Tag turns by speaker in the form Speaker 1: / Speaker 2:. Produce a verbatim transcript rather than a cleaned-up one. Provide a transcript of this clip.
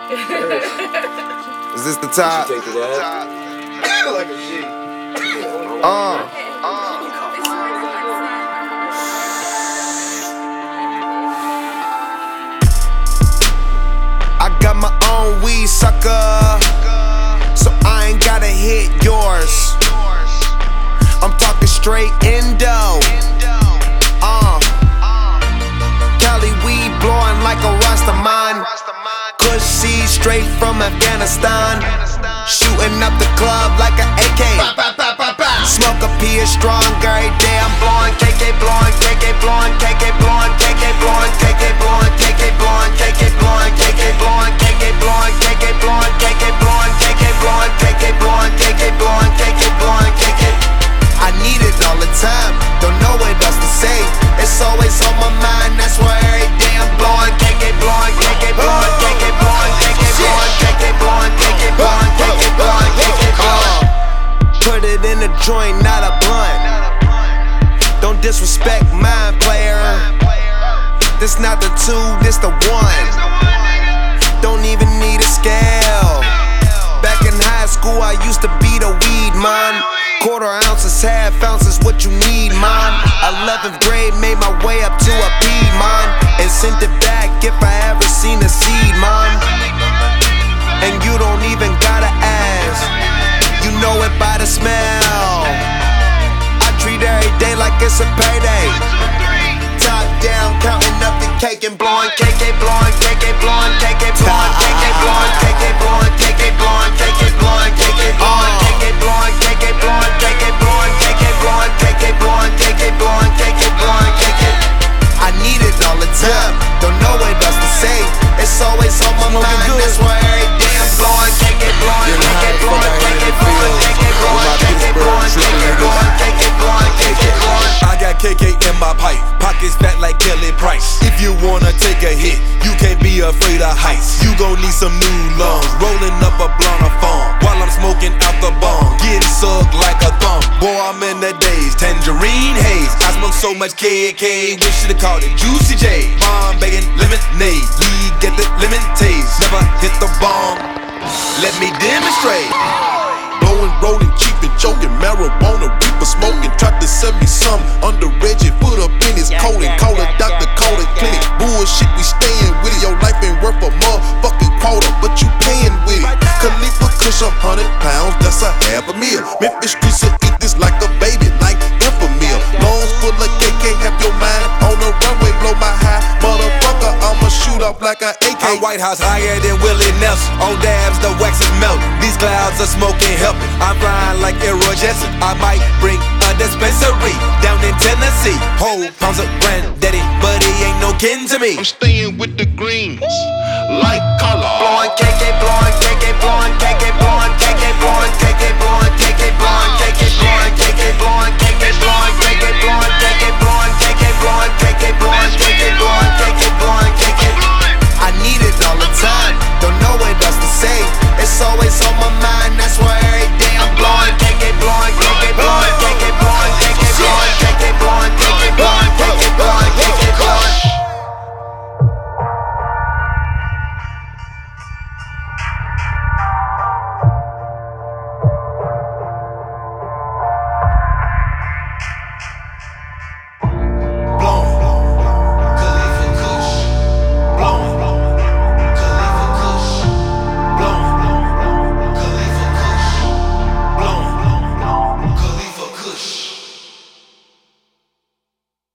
Speaker 1: Is this the top?
Speaker 2: Take it out. Like a G.
Speaker 1: Uh. I got my own weed, sucker, so I ain't gotta hit yours. I'm talking straight Indo. Uh. Cali weed blowing like a Rastaman. Kush seed straight from Afghanistan. Shooting up the club like an A K. Smoke a P is strong every day. I'm blowing K K, blowing K K, blowing K K, blowing K K, blowing K K, blowing K K, blowing K K, blowing K K, blowing K K, blowing K K, blowing K K, blowing K K, blowing K K, blowing K K, blowing K K, blowing K K. I need it all the time. Don't know what else to say. It's always on my mind. That's why every day I'm blowing K K, blowing K K, blowing K K, blowing K K, blowing K K, blowing K K, blowing K K, blowing K K, blowing. Put it in a joint, not a blunt. Don't disrespect mine, player. This not the two, this the one. Don't even need a scale. Back in high school, I used to be the weed man. Quarter ounces, half ounces, what you need, man. eleventh grade, made my way up to a P, man, and sent it back if I ever seen a seed, man. And you don't even gotta ask, you know it by the smell. I treat every day like it's a payday. Top down, counting up the cake and blowing K K, blowing K K, blowing K K, blowing K K, blowing K K, blowing K K, blowing K K, blowing K K, blowing K K, blowing K K, blowing K K, blowing K K, blowing K K, blowing K K, blowing K K, blowing K K. I need it all the time. Don't know what else to say. It's always on my mind. That's why every day I'm blowing K K, blowing K K, blowing K K, blowing K K, blowing K K, blowing K K, blowing K K, blowing K K, blowing.
Speaker 3: I got K K in my pipe, pockets fat like Kelly Price. If you wanna take a hit, you can't be afraid of heights. You gon' need some new lungs, rolling up a blunt of fun while I'm smoking out the bong, getting sucked like a thumb. Boy, I'm in the days, tangerine haze. I smoke so much K K, we should've called it Juicy J. Bomb bacon lemonade, we get the lemon taste. Never hit the bomb, let me demonstrate.
Speaker 4: Blowing, rolling, cheap and choking, marijuana, reaper smoking. Tried to sell me some under Reggie, put up in his colon. Call it doctor, call it clinic. Bullshit, we staying with it. Your life ain't worth a motherfucking quarter, but you paying with it. Khalifa Kush, a hundred pounds, that's a half a meal. Memphis streets will eat this like a baby, like Infamil. Lungs full of K K, have your mind on the runway, blow my high. Motherfucker, I'ma shoot up like a A K.
Speaker 3: I'm White House higher than Willie Nelson. On dabs, the wax is melting. These clouds are smoking helping. I'm flying like Elroy Jetson. I might bring a dispensary down in Tennessee. Whole pounds of granddaddy, but he ain't no kin to me.
Speaker 4: I'm staying with the greens, like color.
Speaker 1: Blowing K K, blowing